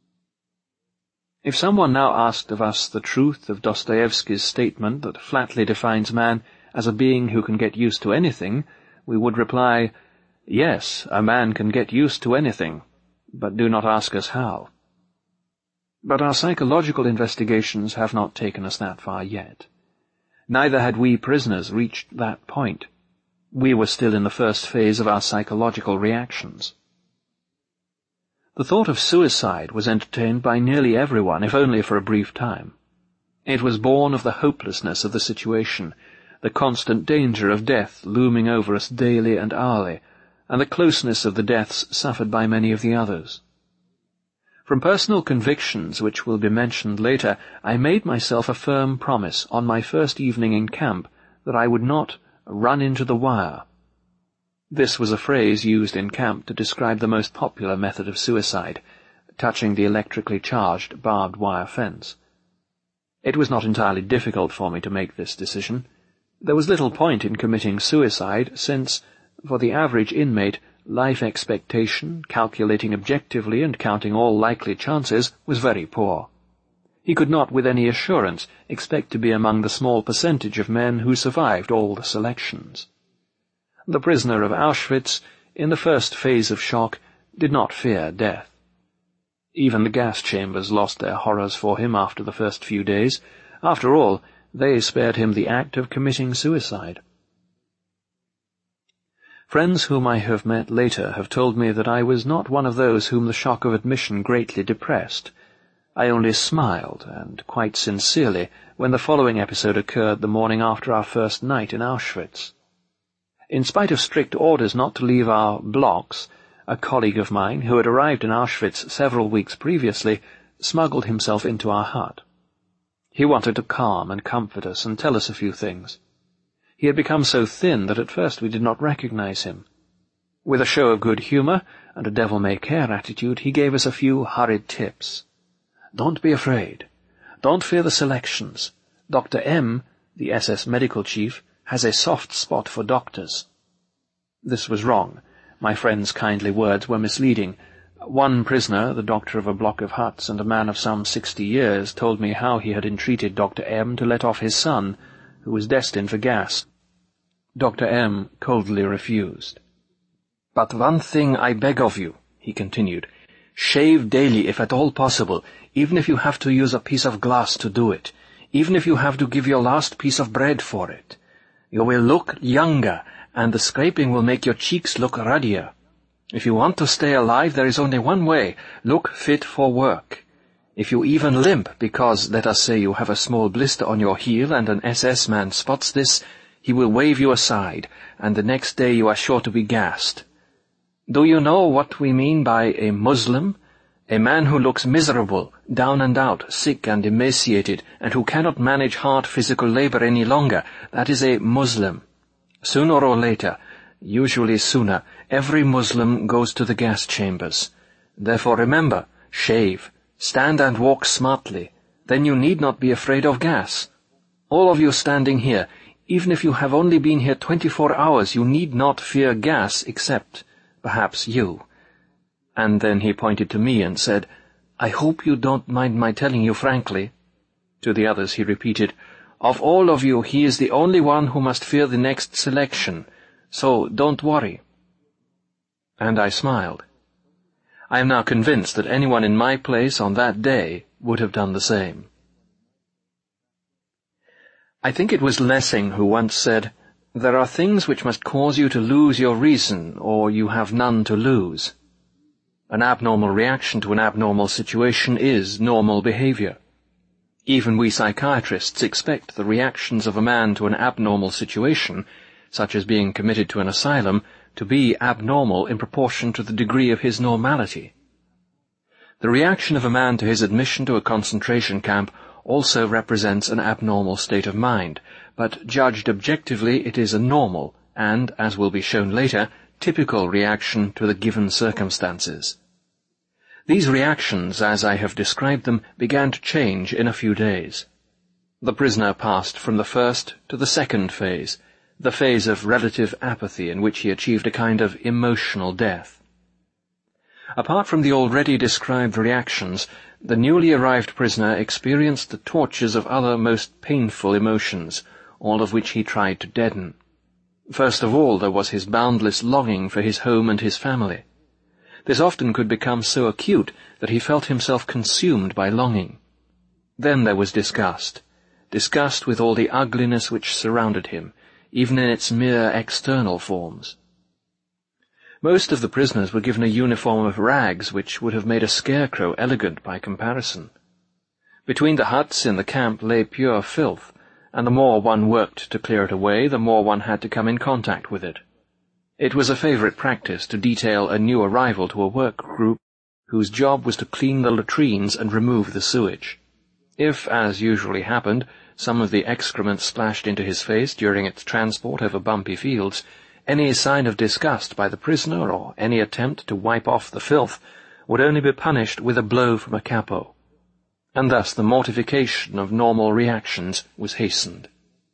If someone now asked of us the truth of Dostoevsky's statement that flatly defines man as a being who can get used to anything, we would reply, yes, a man can get used to anything, but do not ask us how. But our psychological investigations have not taken us that far yet. Neither had we prisoners reached that point. We were still in the first phase of our psychological reactions. The thought of suicide was entertained by nearly everyone, if only for a brief time. It was born of the hopelessness of the situation, the constant danger of death looming over us daily and hourly, and the closeness of the deaths suffered by many of the others. From personal convictions, which will be mentioned later, I made myself a firm promise on my first evening in camp that I would not run into the wire. This was a phrase used in camp to describe the most popular method of suicide, touching the electrically charged barbed wire fence. It was not entirely difficult for me to make this decision. There was little point in committing suicide, since, for the average inmate, life expectation, calculating objectively and counting all likely chances, was very poor. He could not with any assurance expect to be among the small percentage of men who survived all the selections. The prisoner of Auschwitz, in the first phase of shock, did not fear death. Even the gas chambers lost their horrors for him after the first few days. After all, they spared him the act of committing suicide. Friends whom I have met later have told me that I was not one of those whom the shock of admission greatly depressed. I only smiled, and quite sincerely, when the following episode occurred the morning after our first night in Auschwitz. In spite of strict orders not to leave our blocks, a colleague of mine, who had arrived in Auschwitz several weeks previously, smuggled himself into our hut. He wanted to calm and comfort us and tell us a few things. He had become so thin that at first we did not recognize him. With a show of good humor and a devil-may-care attitude, he gave us a few hurried tips. Don't be afraid. Don't fear the selections. Dr. M, the SS medical chief, has a soft spot for doctors. This was wrong. My friend's kindly words were misleading. One prisoner, the doctor of a block of huts and a man of some 60 years, told me how he had entreated Dr. M to let off his son, who was destined for gas. Dr. M coldly refused. "But one thing I beg of you," he continued. "Shave daily if at all possible, even if you have to use a piece of glass to do it, even if you have to give your last piece of bread for it. You will look younger, and the scraping will make your cheeks look ruddier. If you want to stay alive, there is only one way: look fit for work. If you even limp because, let us say, you have a small blister on your heel and an SS man spots this, he will wave you aside, and the next day you are sure to be gassed. Do you know what we mean by a Muslim? A man who looks miserable, down and out, sick and emaciated, and who cannot manage hard physical labor any longer. That is a Muslim. Sooner or later, usually sooner, every Muslim goes to the gas chambers. Therefore remember, shave, stand and walk smartly. Then you need not be afraid of gas. All of you standing here, even if you have only been here 24 hours, you need not fear gas except, perhaps, you." And then he pointed to me and said, "I hope you don't mind my telling you frankly." To the others he repeated, "Of all of you, he is the only one who must fear the next selection, so don't worry." And I smiled. I am now convinced that anyone in my place on that day would have done the same. I think it was Lessing who once said, "There are things which must cause you to lose your reason, or you have none to lose." An abnormal reaction to an abnormal situation is normal behavior. Even we psychiatrists expect the reactions of a man to an abnormal situation, such as being committed to an asylum, to be abnormal in proportion to the degree of his normality. The reaction of a man to his admission to a concentration camp also represents an abnormal state of mind, but judged objectively it is a normal and, as will be shown later, typical reaction to the given circumstances. These reactions, as I have described them, began to change in a few days. The prisoner passed from the first to the second phase, the phase of relative apathy in which he achieved a kind of emotional death. Apart from the already described reactions, the newly arrived prisoner experienced the tortures of other most painful emotions, all of which he tried to deaden. First of all, there was his boundless longing for his home and his family. This often could become so acute that he felt himself consumed by longing. Then there was disgust with all the ugliness which surrounded him, even in its mere external forms. Most of the prisoners were given a uniform of rags which would have made a scarecrow elegant by comparison. Between the huts in the camp lay pure filth, and the more one worked to clear it away, the more one had to come in contact with it. It was a favorite practice to detail a new arrival to a work group whose job was to clean the latrines and remove the sewage. If, as usually happened, some of the excrement splashed into his face during its transport over bumpy fields, any sign of disgust by the prisoner or any attempt to wipe off the filth would only be punished with a blow from a capo, and thus the mortification of normal reactions was hastened.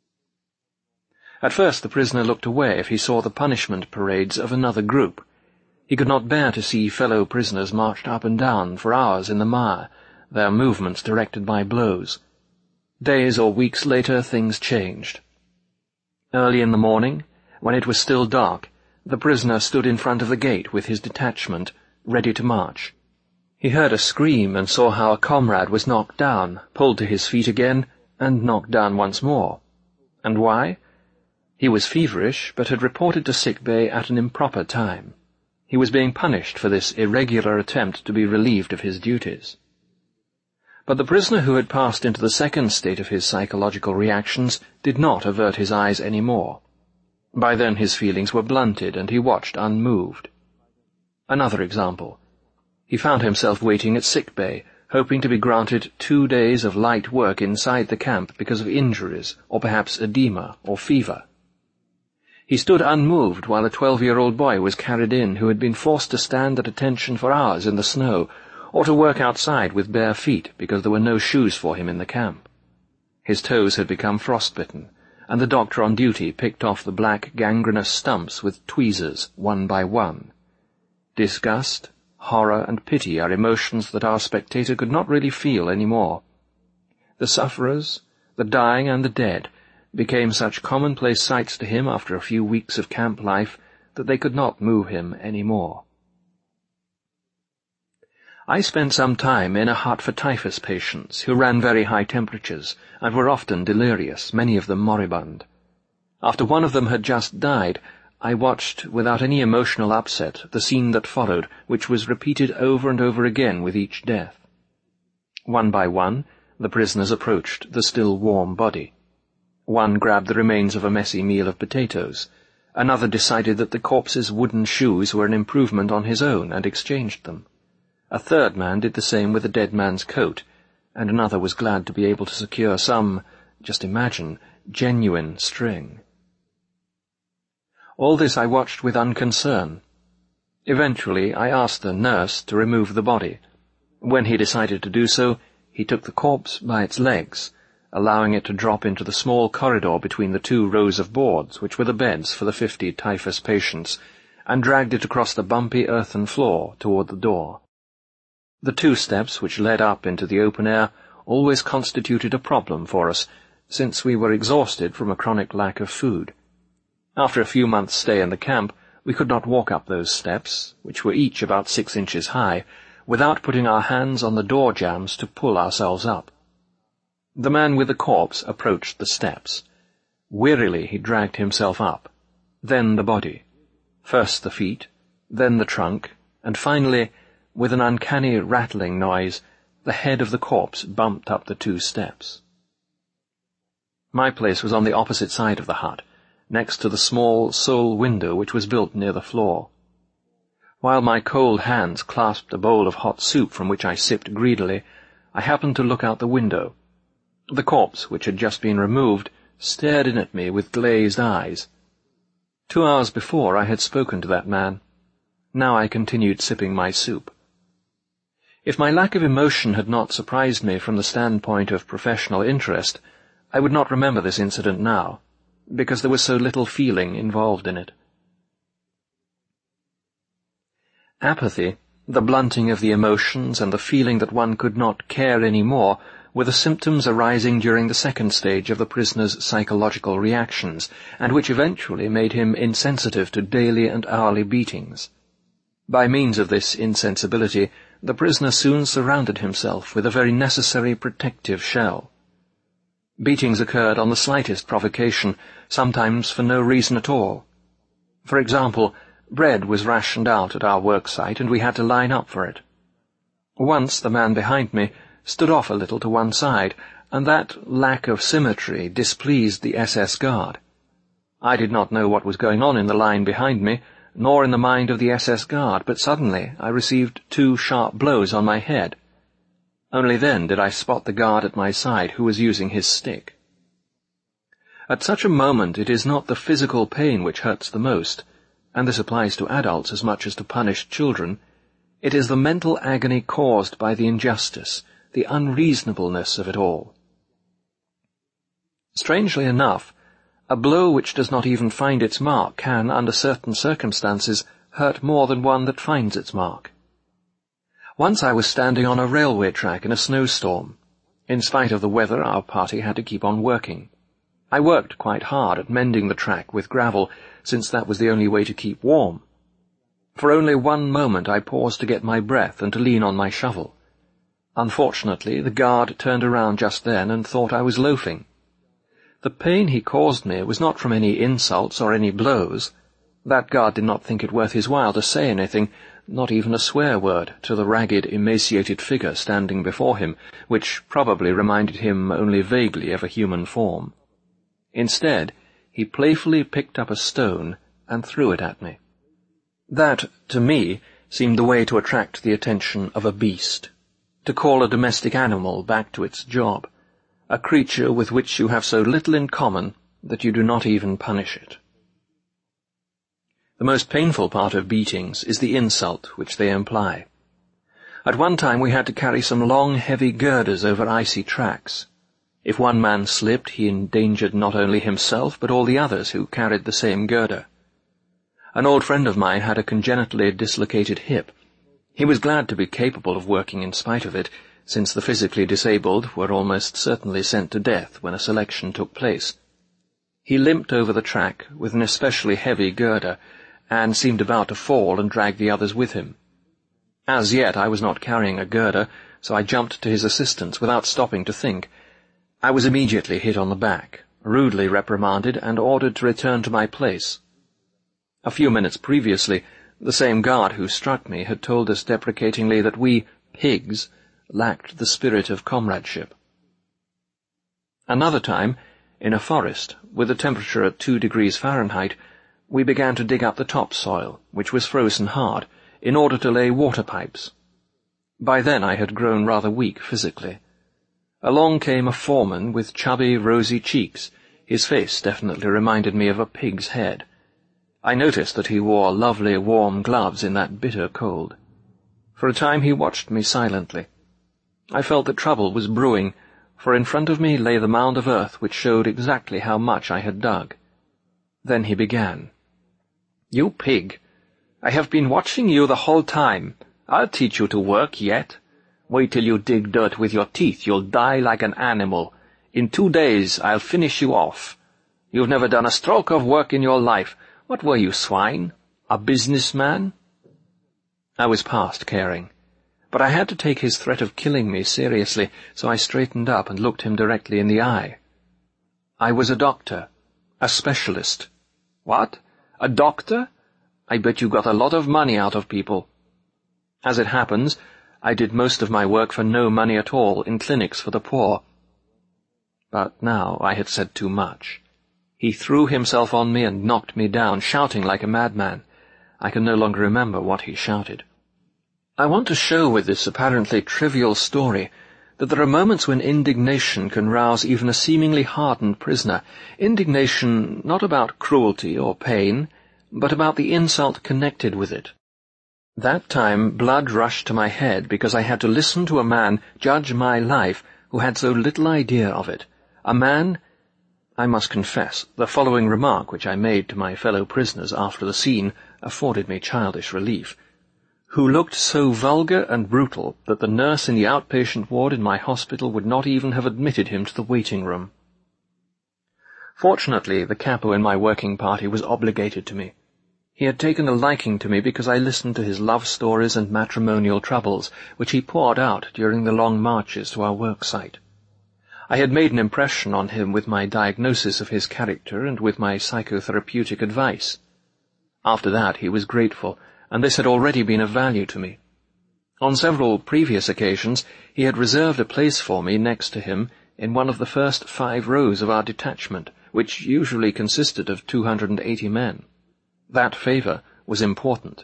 At first the prisoner looked away if he saw the punishment parades of another group. He could not bear to see fellow prisoners marched up and down for hours in the mire, their movements directed by blows. Days or weeks later things changed. Early in the morning, when it was still dark, the prisoner stood in front of the gate with his detachment, ready to march. He heard a scream and saw how a comrade was knocked down, pulled to his feet again, and knocked down once more. And why? He was feverish, but had reported to sick bay at an improper time. He was being punished for this irregular attempt to be relieved of his duties. But the prisoner who had passed into the second state of his psychological reactions did not avert his eyes any more. By then his feelings were blunted, and he watched unmoved. Another example. He found himself waiting at sick bay, hoping to be granted 2 days of light work inside the camp because of injuries, or perhaps edema or fever. He stood unmoved while a 12-year-old boy was carried in who had been forced to stand at attention for hours in the snow, or to work outside with bare feet because there were no shoes for him in the camp. His toes had become frostbitten, and the doctor on duty picked off the black gangrenous stumps with tweezers one by one. Disgust, horror, and pity are emotions that our spectator could not really feel any more. The sufferers, the dying and the dead, became such commonplace sights to him after a few weeks of camp life that they could not move him any more. I spent some time in a hut for typhus patients who ran very high temperatures and were often delirious, many of them moribund. After one of them had just died, I watched, without any emotional upset, the scene that followed, which was repeated over and over again with each death. One by one, the prisoners approached the still warm body. One grabbed the remains of a messy meal of potatoes. Another decided that the corpse's wooden shoes were an improvement on his own and exchanged them. A third man did the same with the dead man's coat, and another was glad to be able to secure some, just imagine, genuine string. All this I watched with unconcern. Eventually I asked the nurse to remove the body. When he decided to do so, he took the corpse by its legs, allowing it to drop into the small corridor between the 2 rows of boards which were the beds for the 50 typhus patients, and dragged it across the bumpy earthen floor toward the door. The 2 steps which led up into the open air always constituted a problem for us, since we were exhausted from a chronic lack of food. After a few months' stay in the camp, we could not walk up those steps, which were each about 6 inches high, without putting our hands on the door jambs to pull ourselves up. The man with the corpse approached the steps. Wearily he dragged himself up, then the body, first the feet, then the trunk, and finally, with an uncanny rattling noise, the head of the corpse bumped up the 2 steps. My place was on the opposite side of the hut, next to the small sole window which was built near the floor. While my cold hands clasped a bowl of hot soup from which I sipped greedily, I happened to look out the window. The corpse, which had just been removed, stared in at me with glazed eyes. 2 hours before I had spoken to that man. Now I continued sipping my soup. If my lack of emotion had not surprised me from the standpoint of professional interest, I would not remember this incident now, because there was so little feeling involved in it. Apathy, the blunting of the emotions and the feeling that one could not care any more, were the symptoms arising during the second stage of the prisoner's psychological reactions, and which eventually made him insensitive to daily and hourly beatings. By means of this insensibility, the prisoner soon surrounded himself with a very necessary protective shell. Beatings occurred on the slightest provocation, sometimes for no reason at all. For example, bread was rationed out at our work site, and we had to line up for it. Once the man behind me stood off a little to one side, and that lack of symmetry displeased the SS guard. I did not know what was going on in the line behind me, nor in the mind of the SS guard, but suddenly I received 2 sharp blows on my head. Only then did I spot the guard at my side who was using his stick. At such a moment it is not the physical pain which hurts the most, and this applies to adults as much as to punished children. It is the mental agony caused by the injustice, the unreasonableness of it all. Strangely enough, a blow which does not even find its mark can, under certain circumstances, hurt more than one that finds its mark. Once I was standing on a railway track in a snowstorm. In spite of the weather, our party had to keep on working. I worked quite hard at mending the track with gravel, since that was the only way to keep warm. For only one moment I paused to get my breath and to lean on my shovel. Unfortunately, the guard turned around just then and thought I was loafing. The pain he caused me was not from any insults or any blows. That guard did not think it worth his while to say anything, not even a swear word, to the ragged, emaciated figure standing before him, which probably reminded him only vaguely of a human form. Instead, he playfully picked up a stone and threw it at me. That, to me, seemed the way to attract the attention of a beast, to call a domestic animal back to its job, a creature with which you have so little in common that you do not even punish it. The most painful part of beatings is the insult which they imply. At one time we had to carry some long, heavy girders over icy tracks. If one man slipped, he endangered not only himself but all the others who carried the same girder. An old friend of mine had a congenitally dislocated hip. He was glad to be capable of working in spite of it, since the physically disabled were almost certainly sent to death when a selection took place. He limped over the track with an especially heavy girder, and seemed about to fall and drag the others with him. As yet I was not carrying a girder, so I jumped to his assistance without stopping to think. I was immediately hit on the back, rudely reprimanded, and ordered to return to my place. A few minutes previously, the same guard who struck me had told us deprecatingly that we, pigs, lacked the spirit of comradeship. Another time, in a forest, with the temperature at 2 degrees Fahrenheit, we began to dig up the topsoil, which was frozen hard, in order to lay water pipes. By then I had grown rather weak physically. Along came a foreman with chubby, rosy cheeks. His face definitely reminded me of a pig's head. I noticed that he wore lovely warm gloves in that bitter cold. For a time he watched me silently. I felt that trouble was brewing, for in front of me lay the mound of earth which showed exactly how much I had dug. Then he began. "You pig! I have been watching you the whole time. I'll teach you to work yet. Wait till you dig dirt with your teeth. You'll die like an animal. In 2 days I'll finish you off. You've never done a stroke of work in your life. What were you, swine? A businessman?" I was past caring. But I had to take his threat of killing me seriously, so I straightened up and looked him directly in the eye. I was a doctor. A specialist. What? A doctor? I bet you got a lot of money out of people. As it happens, I did most of my work for no money at all in clinics for the poor. But now I had said too much. He threw himself on me and knocked me down, shouting like a madman. I can no longer remember what he shouted. I want to show with this apparently trivial story that there are moments when indignation can rouse even a seemingly hardened prisoner. Indignation not about cruelty or pain, but about the insult connected with it. That time blood rushed to my head because I had to listen to a man judge my life who had so little idea of it. A man, I must confess, the following remark which I made to my fellow prisoners after the scene afforded me childish relief, who looked so vulgar and brutal that the nurse in the outpatient ward in my hospital would not even have admitted him to the waiting room. Fortunately, the capo in my working party was obligated to me. He had taken a liking to me because I listened to his love stories and matrimonial troubles, which he poured out during the long marches to our work site. I had made an impression on him with my diagnosis of his character and with my psychotherapeutic advice. After that he was grateful, and this had already been of value to me. On several previous occasions he had reserved a place for me next to him in one of the first 5 rows of our detachment, which usually consisted of 280 men. That favour was important.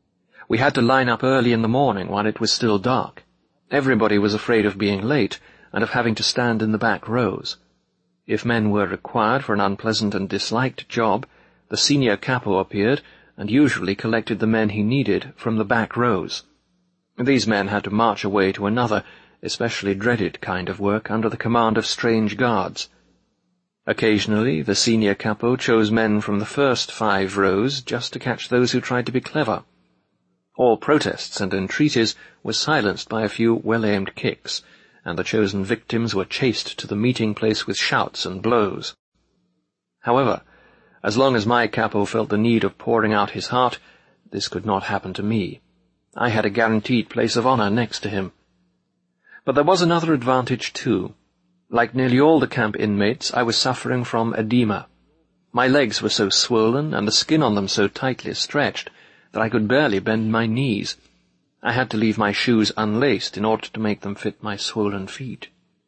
We had to line up early in the morning while it was still dark. Everybody was afraid of being late and of having to stand in the back rows. If men were required for an unpleasant and disliked job, the senior capo appeared and usually collected the men he needed from the back rows. These men had to march away to another, especially dreaded kind of work under the command of strange guards. Occasionally, the senior capo chose men from the first 5 rows just to catch those who tried to be clever. All protests and entreaties were silenced by a few well-aimed kicks, and the chosen victims were chased to the meeting place with shouts and blows. However, as long as my capo felt the need of pouring out his heart, this could not happen to me. I had a guaranteed place of honor next to him. But there was another advantage, too. Like nearly all the camp inmates, I was suffering from edema. My legs were so swollen and the skin on them so tightly stretched that I could barely bend my knees. I had to leave my shoes unlaced in order to make them fit my swollen feet.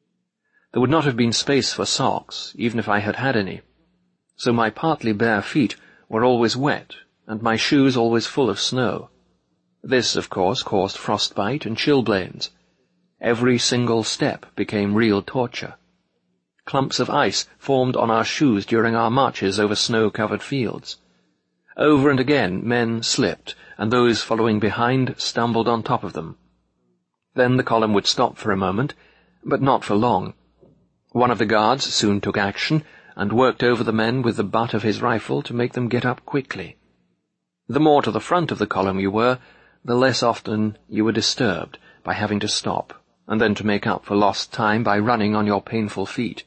There would not have been space for socks, even if I had had any, so my partly bare feet were always wet and my shoes always full of snow. This, of course, caused frostbite and chilblains. Every single step became real torture. Clumps of ice formed on our shoes during our marches over snow-covered fields. Over and again men slipped, and those following behind stumbled on top of them. Then the column would stop for a moment, but not for long. One of the guards soon took action and worked over the men with the butt of his rifle to make them get up quickly. The more to the front of the column you were, the less often you were disturbed by having to stop, and then to make up for lost time by running on your painful feet.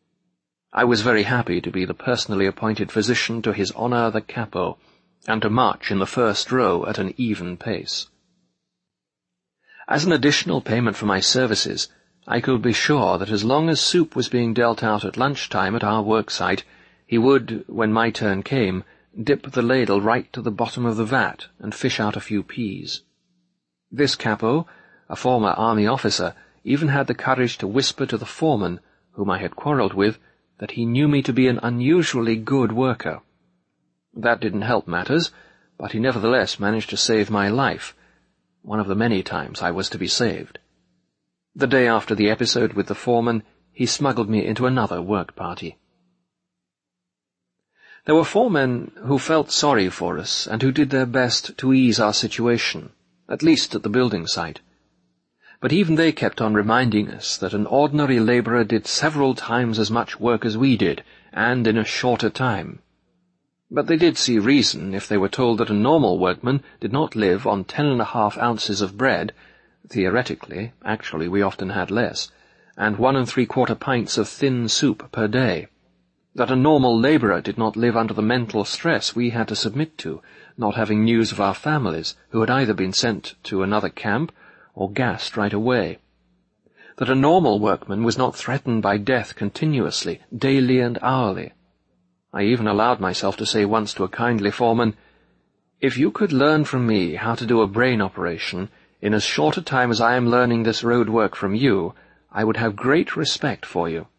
I was very happy to be the personally appointed physician to His Honor the Capo, and to march in the first row at an even pace. As an additional payment for my services, I could be sure that as long as soup was being dealt out at lunchtime at our work site, he would, when my turn came, dip the ladle right to the bottom of the vat and fish out a few peas. This capo, a former army officer, even had the courage to whisper to the foreman, whom I had quarrelled with, that he knew me to be an unusually good worker. That didn't help matters, but he nevertheless managed to save my life, one of the many times I was to be saved. The day after the episode with the foreman, he smuggled me into another work party. There were 4 men who felt sorry for us and who did their best to ease our situation, at least at the building site. But even they kept on reminding us that an ordinary labourer did several times as much work as we did, and in a shorter time. But they did see reason if they were told that a normal workman did not live on 10.5 ounces of bread, theoretically, actually we often had less, and 1 3/4 pints of thin soup per day. That a normal labourer did not live under the mental stress we had to submit to, not having news of our families, who had either been sent to another camp, or gassed right away. That a normal workman was not threatened by death continuously, daily and hourly. I even allowed myself to say once to a kindly foreman, "If you could learn from me how to do a brain operation in as short a time as I am learning this road work from you, I would have great respect for you."